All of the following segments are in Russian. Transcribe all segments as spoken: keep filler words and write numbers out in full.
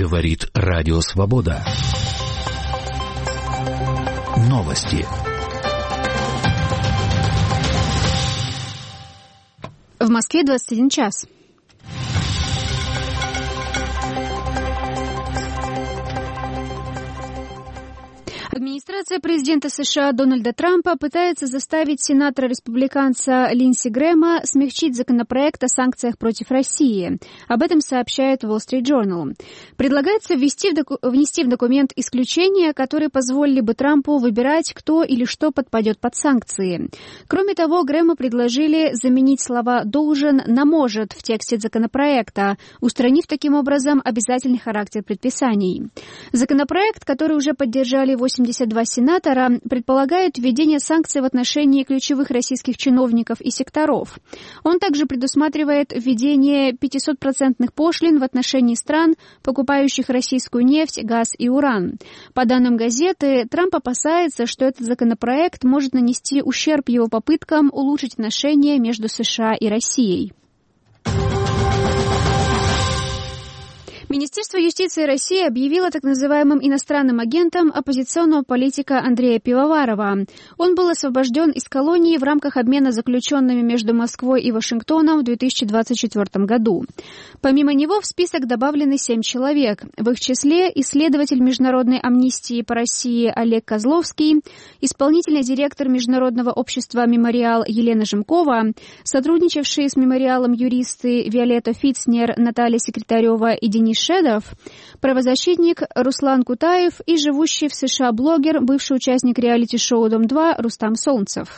Говорит Радио Свобода. Новости. В Москве двадцать один час. Администрация президента США Дональда Трампа пытается заставить сенатора-республиканца Линдси Грэма смягчить законопроект о санкциях против России. Об этом сообщает Wall Street Journal. Предлагается ввести в доку- внести в документ исключения, которые позволили бы Трампу выбирать, кто или что подпадет под санкции. Кроме того, Грэму предложили заменить слова «должен» на «может» в тексте законопроекта, устранив таким образом обязательный характер предписаний. Законопроект, который уже поддержали восемьдесят два сенатора, предполагает введение санкций в отношении ключевых российских чиновников и секторов. Он также предусматривает введение пятьсот процентных пошлин в отношении стран, покупающих российскую нефть, газ и уран. По данным газеты, Трамп опасается, что этот законопроект может нанести ущерб его попыткам улучшить отношения между США и Россией. Министерство юстиции России объявило так называемым иностранным агентом оппозиционного политика Андрея Пивоварова. Он был освобожден из колонии в рамках обмена заключенными между Москвой и Вашингтоном в две тысячи двадцать четвёртом году. Помимо него в список добавлены семь человек. В их числе исследователь Международной амнистии по России Олег Козловский, исполнительный директор Международного общества «Мемориал» Елена Жемкова, сотрудничавшие с «Мемориалом» юристы Виолетта Фитцнер, Наталья Секретарева и Денис Шедов, правозащитник Руслан Кутаев и живущий в США блогер, бывший участник реалити-шоу «Дом-два» Рустам Солнцев.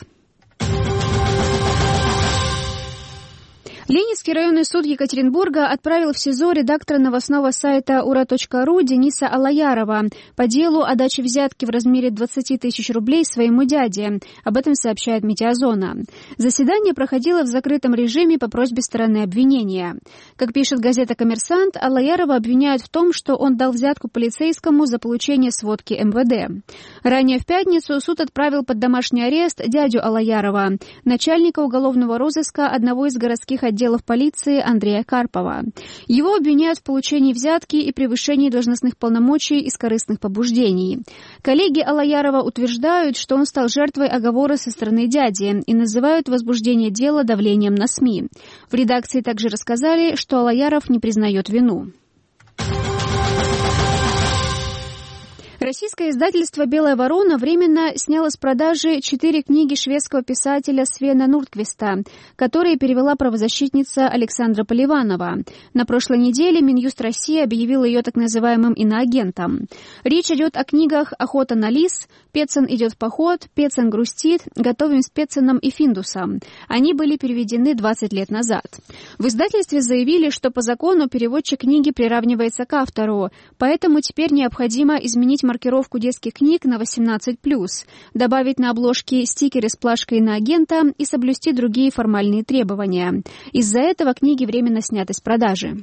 Ленинский районный суд Екатеринбурга отправил в СИЗО редактора новостного сайта ура точка ру Дениса Алаярова по делу о даче взятки в размере двадцать тысяч рублей своему дяде. Об этом сообщает Метеозона. Заседание проходило в закрытом режиме по просьбе стороны обвинения. Как пишет газета «Коммерсант», Алаярова обвиняют в том, что он дал взятку полицейскому за получение сводки эм вэ дэ. Ранее в пятницу суд отправил под домашний арест дядю Алаярова, начальника уголовного розыска одного из городских отделов отделов полиции Андрея Карпова. Его обвиняют в получении взятки и превышении должностных полномочий из корыстных побуждений. Коллеги Алаярова утверждают, что он стал жертвой оговора со стороны дяди и называют возбуждение дела давлением на СМИ. В редакции также рассказали, что Алаяров не признает вину. Российское издательство «Белая ворона» временно сняло с продажи четыре книги шведского писателя Свена Нордквиста, которые перевела правозащитница Александра Поливанова. На прошлой неделе Минюст России объявил ее так называемым иноагентом. Речь идет о книгах «Охота на лис», «Пецен идет в поход», «Пецен грустит», «Готовим с Пеценом и Финдусом». Они были переведены двадцать лет назад. В издательстве заявили, что по закону переводчик книги приравнивается к автору, поэтому теперь необходимо изменить маркировку детских книг на восемнадцать плюс, добавить на обложке стикеры с плашкой иноагента и соблюсти другие формальные требования. Из-за этого книги временно сняты с продажи.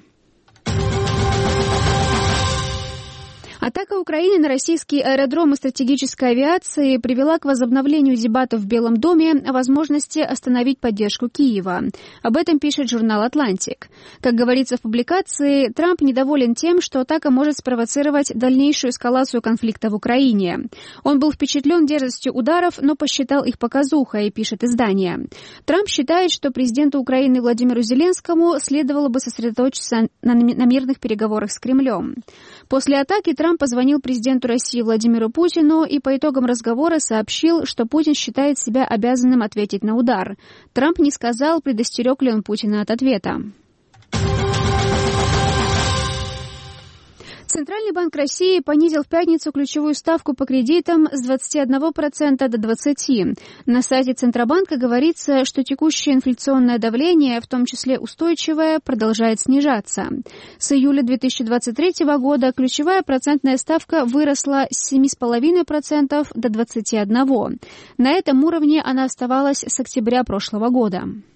Атака Украины на российские аэродромы стратегической авиации привела к возобновлению дебатов в Белом доме о возможности остановить поддержку Киева. Об этом пишет журнал «Атлантик». Как говорится в публикации, Трамп недоволен тем, что атака может спровоцировать дальнейшую эскалацию конфликта в Украине. Он был впечатлен дерзостью ударов, но посчитал их показухой, пишет издание. Трамп считает, что президенту Украины Владимиру Зеленскому следовало бы сосредоточиться на мирных переговорах с Кремлем. После атаки Трамп позвонил президенту России Владимиру Путину и по итогам разговора сообщил, что Путин считает себя обязанным ответить на удар. Трамп не сказал, предостерег ли он Путина от ответа. Центральный банк России понизил в пятницу ключевую ставку по кредитам с двадцати одного процента до двадцати процентов. На сайте Центробанка говорится, что текущее инфляционное давление, в том числе устойчивое, продолжает снижаться. С июля две тысячи двадцать третьего года ключевая процентная ставка выросла с семи целых пяти десятых процента до двадцати одного процента. На этом уровне она оставалась с октября прошлого года.